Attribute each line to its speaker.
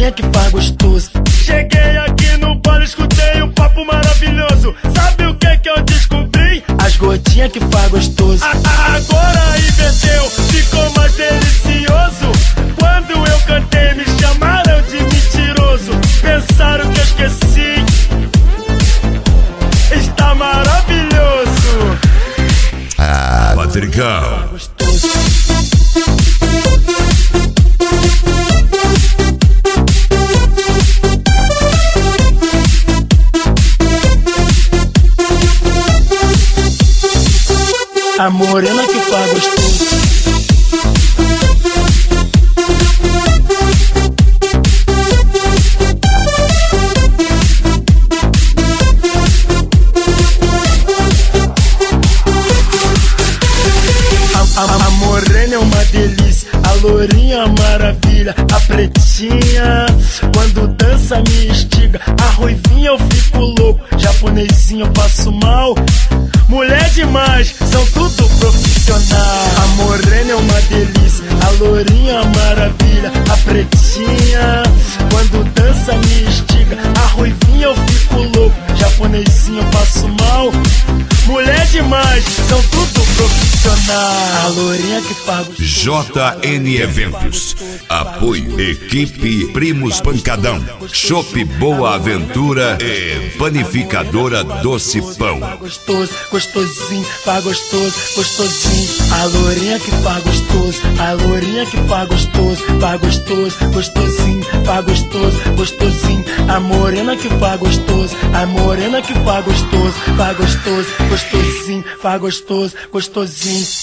Speaker 1: lourinha que faz gostoso.
Speaker 2: Cheguei aqui no bolo, escutei um papo maravilhoso. Sabe o que eu descobri?
Speaker 1: As gotinhas que faz gostoso.
Speaker 2: Agora inverteu, ficou mais delicioso. Quando eu cantei me chamaram de mentiroso. Pensaram que eu esqueci. Está maravilhoso.
Speaker 3: Patricão.
Speaker 1: A morena que faz gostoso. A morena é uma delícia, a lourinha maravilha, a pretinha quando dança me instiga, a ruivinha eu fico louco, japonesinho eu passo mal. Mulher demais, são tudo profissional. A morena é uma delícia, a lourinha maravilha, a pretinha quando dança me instiga, a ruivinha eu fico louco, japonesinho eu passo mal. Mulher demais, são tudo profissional. A lourinha que paga os
Speaker 3: JN Eventos. Apoio Equipe Primos Pancadão, Chopp Boa Aventura e Panificadora Doce Pão.
Speaker 1: Gostoso, gostosinho, pá gostoso, gostosinho. A lourinha que pá gostoso, a lourinha que pá gostoso, pá gostoso, gostosinho, pá gostoso, gostosinho. A morena que pá gostoso, a morena que pá gostoso, pá gostoso, gostosinho, pá gostoso, gostosinho.